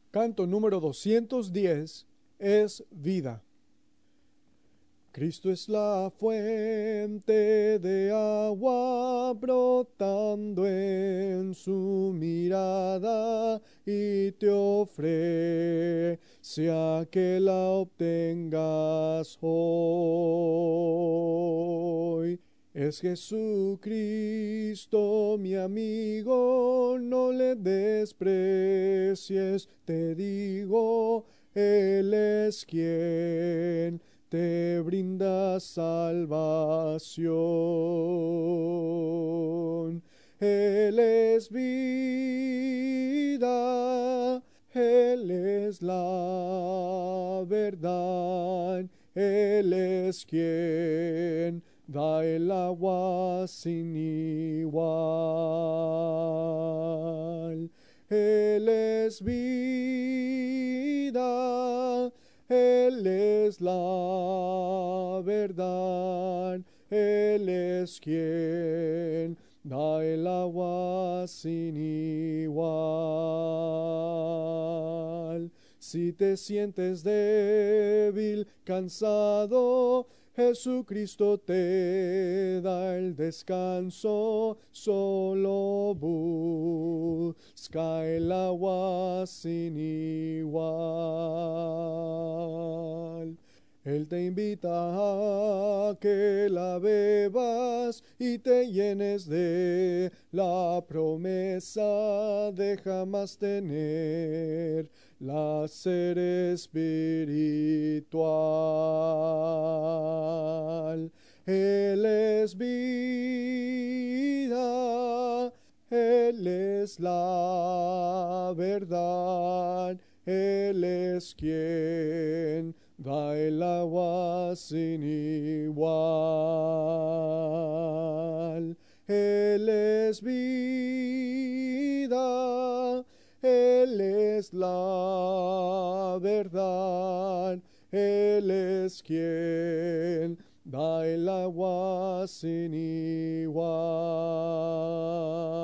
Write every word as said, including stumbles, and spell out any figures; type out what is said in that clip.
Canto número doscientos diez es vida. Cristo es la fuente de agua brotando en su mirada y te ofrece a que la obtengas hoy. Es Jesucristo mi amigo, no le desprecies, te digo, Él es quien te brinda salvación. Él es vida, Él es la verdad, Él es quien da el agua sin igual. Él es vida, Él es la verdad, Él es quien da el agua sin igual. Si te sientes débil, cansado, Jesucristo te da el descanso, solo busca el agua sin igual. Él te invita a que la bebas y te llenes de la promesa de jamás tener la sed espiritual. Él es vida, Él es la verdad, Él es quien da el agua sin igual. Él es vida, Él es la verdad, Él es quien da el agua sin igual.